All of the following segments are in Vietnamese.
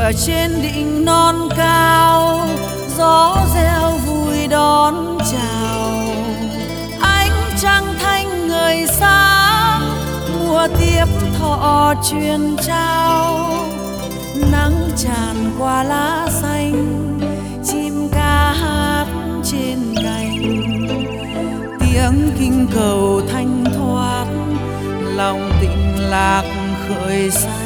tựa trên đỉnh non cao, gió reo vui đón chào. Ánh trăng thanh ngời sáng, mùa tiếp thọ truyền trao. Nắng tràn qua lá xanh, chim ca hát trên cành. Tiếng kinh cầu thanh thoát, lòng tịnh lạc khởi xanh.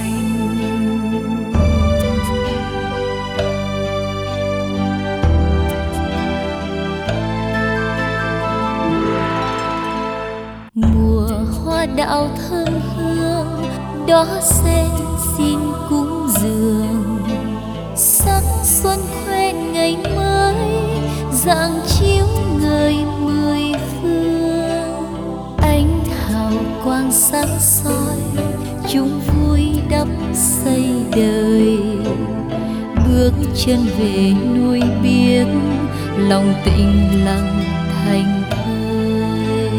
Mùa hoa đào thơm hương, đóa sen xin cúng dường. Sắc xuân khoe ngày mới, rạng chiếu ngời mười phương. Ánh hào quang sáng soi, chúng vui đắp xây đời. Bước chân về núi biếc, lòng tĩnh lặng thành thơi.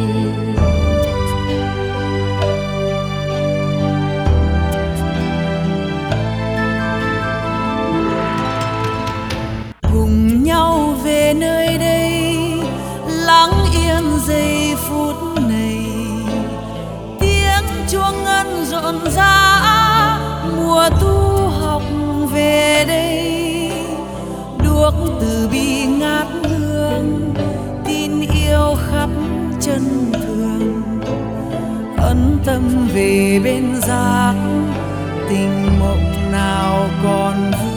Cùng nhau về nơi đây, lắng yên giây phút này. Tiếng chuông ngân rộn rã, mùa tu học về đây. Đuốc từ bi ngát hương, tin yêu khắp chân thường. Ấn tâm về bên giác, tình mộng nào còn vương.